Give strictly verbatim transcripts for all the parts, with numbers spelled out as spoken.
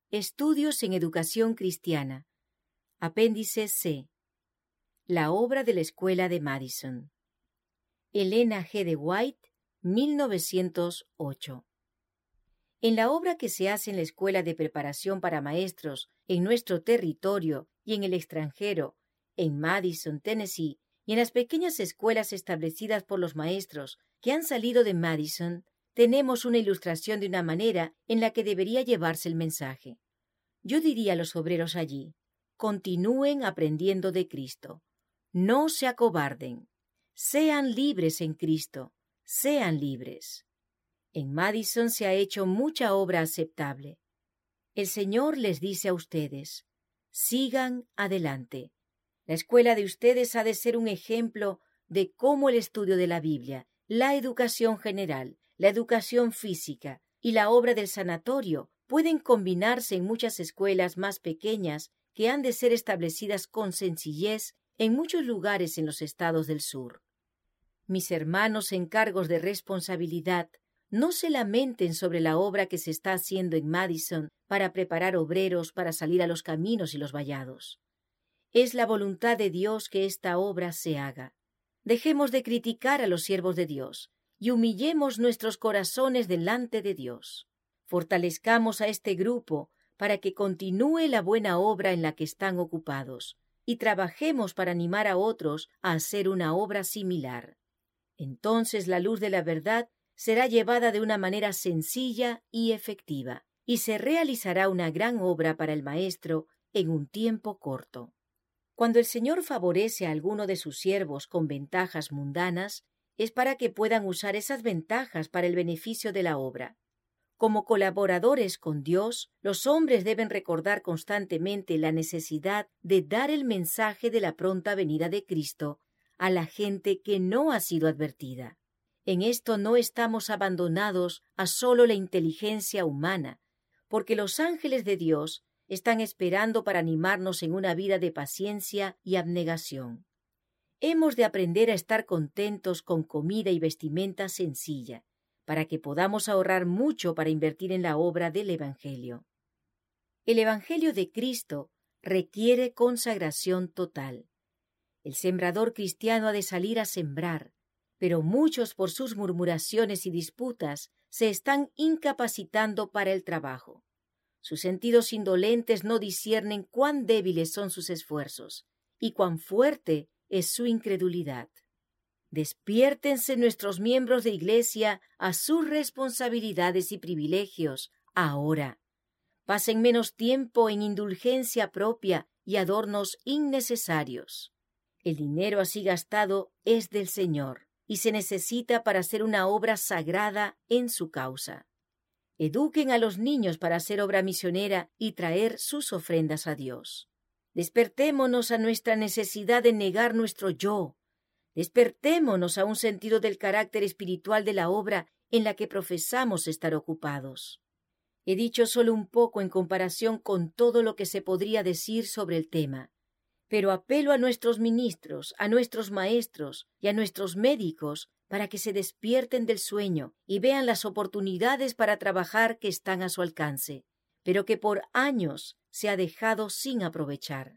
Estudios en Educación Cristiana. Apéndice C. La obra de la Escuela de Madison. Elena G. de White, mil novecientos ocho. En la obra que se hace en la Escuela de Preparación para Maestros en nuestro territorio y en el extranjero, en Madison, Tennessee, y en las pequeñas escuelas establecidas por los maestros que han salido de Madison, tenemos una ilustración de una manera en la que debería llevarse el mensaje. Yo diría a los obreros allí: continúen aprendiendo de Cristo. No se acobarden. Sean libres en Cristo. Sean libres. En Madison se ha hecho mucha obra aceptable. El Señor les dice a ustedes: sigan adelante. La escuela de ustedes ha de ser un ejemplo de cómo el estudio de la Biblia, la educación general, la educación física y la obra del sanatorio pueden combinarse en muchas escuelas más pequeñas que han de ser establecidas con sencillez en muchos lugares en los estados del sur. Mis hermanos en cargos de responsabilidad, no se lamenten sobre la obra que se está haciendo en Madison para preparar obreros para salir a los caminos y los vallados. Es la voluntad de Dios que esta obra se haga. Dejemos de criticar a los siervos de Dios y humillemos nuestros corazones delante de Dios. Fortalezcamos a este grupo para que continúe la buena obra en la que están ocupados y trabajemos para animar a otros a hacer una obra similar. Entonces la luz de la verdad será llevada de una manera sencilla y efectiva, y se realizará una gran obra para el Maestro en un tiempo corto. Cuando el Señor favorece a alguno de sus siervos con ventajas mundanas, es para que puedan usar esas ventajas para el beneficio de la obra. Como colaboradores con Dios, los hombres deben recordar constantemente la necesidad de dar el mensaje de la pronta venida de Cristo a la gente que no ha sido advertida. En esto no estamos abandonados a solo la inteligencia humana, porque los ángeles de Dios están esperando para animarnos en una vida de paciencia y abnegación. Hemos de aprender a estar contentos con comida y vestimenta sencilla, para que podamos ahorrar mucho para invertir en la obra del Evangelio. El Evangelio de Cristo requiere consagración total. El sembrador cristiano ha de salir a sembrar, pero muchos por sus murmuraciones y disputas se están incapacitando para el trabajo. Sus sentidos indolentes no disciernen cuán débiles son sus esfuerzos y cuán fuerte es su incredulidad. Despiértense nuestros miembros de iglesia a sus responsabilidades y privilegios ahora. Pasen menos tiempo en indulgencia propia y adornos innecesarios. El dinero así gastado es del Señor y se necesita para hacer una obra sagrada en su causa. Eduquen a los niños para hacer obra misionera y traer sus ofrendas a Dios. Despertémonos a nuestra necesidad de negar nuestro yo. Despertémonos a un sentido del carácter espiritual de la obra en la que profesamos estar ocupados. He dicho solo un poco en comparación con todo lo que se podría decir sobre el tema, pero apelo a nuestros ministros, a nuestros maestros y a nuestros médicos para que se despierten del sueño y vean las oportunidades para trabajar que están a su alcance, pero que por años se ha dejado sin aprovechar.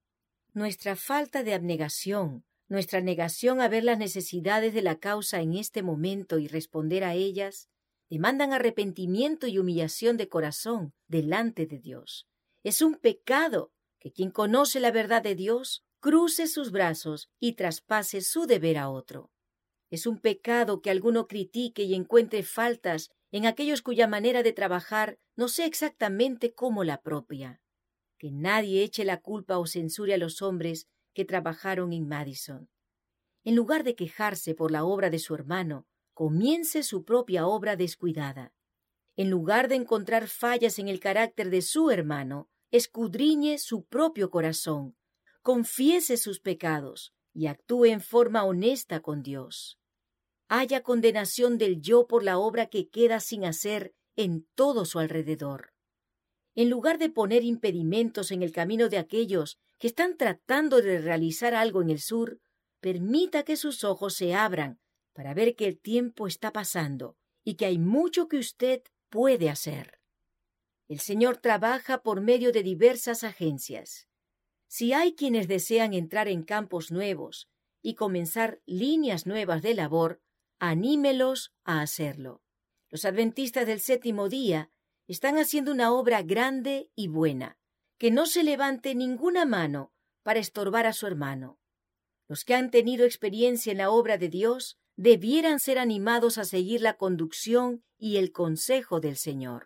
Nuestra falta de abnegación, nuestra negación a ver las necesidades de la causa en este momento y responder a ellas, demandan arrepentimiento y humillación de corazón delante de Dios. Es un pecado que quien conoce la verdad de Dios cruce sus brazos y traspase su deber a otro. Es un pecado que alguno critique y encuentre faltas en aquellos cuya manera de trabajar no sea exactamente como la propia. Que nadie eche la culpa o censure a los hombres que trabajaron en Madison. En lugar de quejarse por la obra de su hermano, comience su propia obra descuidada. En lugar de encontrar fallas en el carácter de su hermano, escudriñe su propio corazón, confiese sus pecados y actúe en forma honesta con Dios. Haya condenación del yo por la obra que queda sin hacer en todo su alrededor. En lugar de poner impedimentos en el camino de aquellos que están tratando de realizar algo en el sur, permita que sus ojos se abran para ver que el tiempo está pasando y que hay mucho que usted puede hacer. El Señor trabaja por medio de diversas agencias. Si hay quienes desean entrar en campos nuevos y comenzar líneas nuevas de labor, anímelos a hacerlo. Los adventistas del séptimo día están haciendo una obra grande y buena. Que no se levante ninguna mano para estorbar a su hermano. Los que han tenido experiencia en la obra de Dios debieran ser animados a seguir la conducción y el consejo del Señor.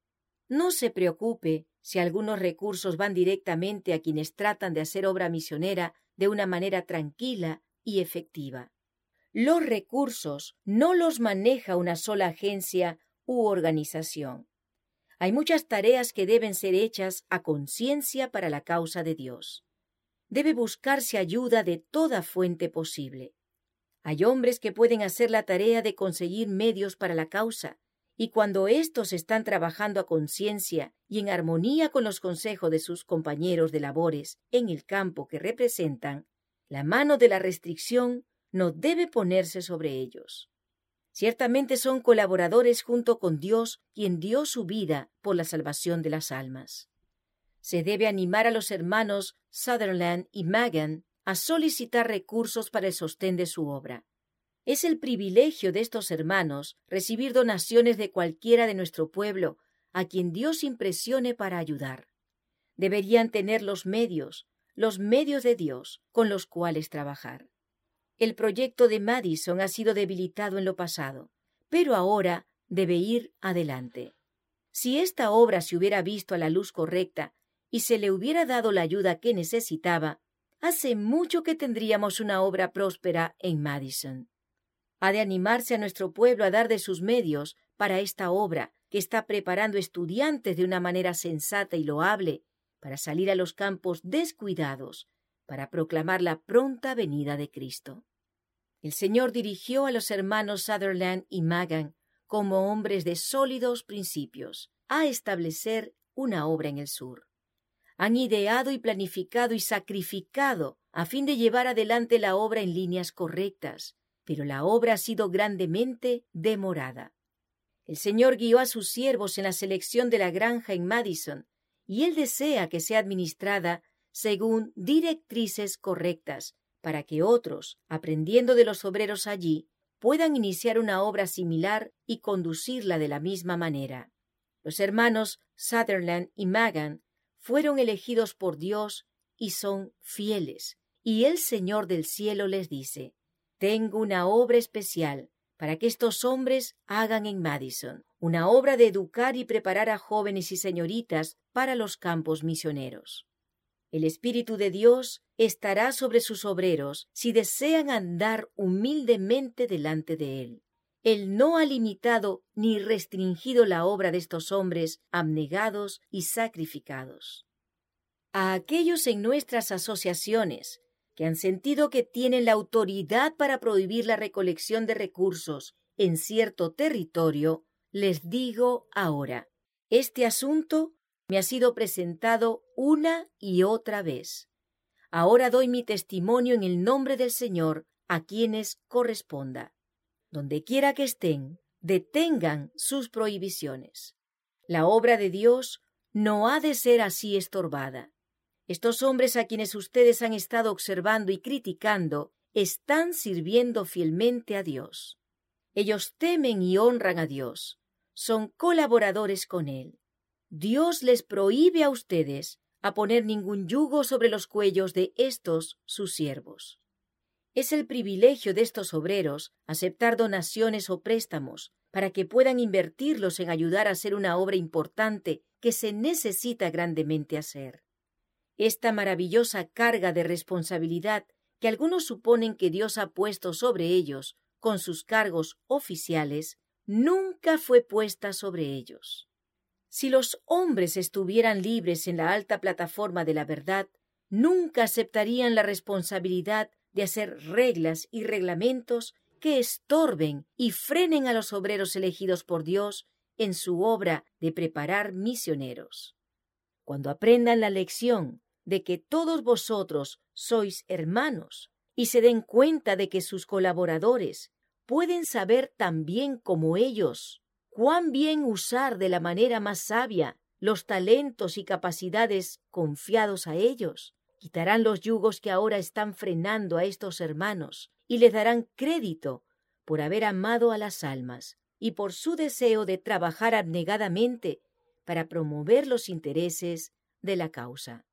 No se preocupe si algunos recursos van directamente a quienes tratan de hacer obra misionera de una manera tranquila y efectiva. Los recursos no los maneja una sola agencia u organización. Hay muchas tareas que deben ser hechas a conciencia para la causa de Dios. Debe buscarse ayuda de toda fuente posible. Hay hombres que pueden hacer la tarea de conseguir medios para la causa, y cuando éstos están trabajando a conciencia y en armonía con los consejos de sus compañeros de labores en el campo que representan, la mano de la restricción no debe ponerse sobre ellos. Ciertamente son colaboradores junto con Dios, quien dio su vida por la salvación de las almas. Se debe animar a los hermanos Sutherland y Magan a solicitar recursos para el sostén de su obra. Es el privilegio de estos hermanos recibir donaciones de cualquiera de nuestro pueblo a quien Dios impresione para ayudar. Deberían tener los medios, los medios de Dios con los cuales trabajar. El proyecto de Madison ha sido debilitado en lo pasado, pero ahora debe ir adelante. Si esta obra se hubiera visto a la luz correcta y se le hubiera dado la ayuda que necesitaba, hace mucho que tendríamos una obra próspera en Madison. Ha de animarse a nuestro pueblo a dar de sus medios para esta obra que está preparando estudiantes de una manera sensata y loable para salir a los campos descuidados para proclamar la pronta venida de Cristo. El Señor dirigió a los hermanos Sutherland y Magan como hombres de sólidos principios a establecer una obra en el sur. Han ideado y planificado y sacrificado a fin de llevar adelante la obra en líneas correctas, pero la obra ha sido grandemente demorada. El Señor guió a sus siervos en la selección de la granja en Madison, y Él desea que sea administrada según directrices correctas, para que otros, aprendiendo de los obreros allí, puedan iniciar una obra similar y conducirla de la misma manera. Los hermanos Sutherland y Magan fueron elegidos por Dios y son fieles, y el Señor del cielo les dice: tengo una obra especial para que estos hombres hagan en Madison, una obra de educar y preparar a jóvenes y señoritas para los campos misioneros. El Espíritu de Dios estará sobre sus obreros si desean andar humildemente delante de Él. Él no ha limitado ni restringido la obra de estos hombres abnegados y sacrificados. A aquellos en nuestras asociaciones que han sentido que tienen la autoridad para prohibir la recolección de recursos en cierto territorio, les digo ahora, este asunto me ha sido presentado una y otra vez. Ahora doy mi testimonio en el nombre del Señor a quienes corresponda. Donde quiera que estén, detengan sus prohibiciones. La obra de Dios no ha de ser así estorbada. Estos hombres a quienes ustedes han estado observando y criticando están sirviendo fielmente a Dios. Ellos temen y honran a Dios. Son colaboradores con Él. Dios les prohíbe a ustedes a poner ningún yugo sobre los cuellos de estos sus siervos. Es el privilegio de estos obreros aceptar donaciones o préstamos para que puedan invertirlos en ayudar a hacer una obra importante que se necesita grandemente hacer. Esta maravillosa carga de responsabilidad que algunos suponen que Dios ha puesto sobre ellos con sus cargos oficiales, nunca fue puesta sobre ellos. Si los hombres estuvieran libres en la alta plataforma de la verdad, nunca aceptarían la responsabilidad de hacer reglas y reglamentos que estorben y frenen a los obreros elegidos por Dios en su obra de preparar misioneros. Cuando aprendan la lección de que todos vosotros sois hermanos y se den cuenta de que sus colaboradores pueden saber tan bien como ellos cuán bien usar de la manera más sabia los talentos y capacidades confiados a ellos. Quitarán los yugos que ahora están frenando a estos hermanos y les darán crédito por haber amado a las almas y por su deseo de trabajar abnegadamente para promover los intereses de la causa.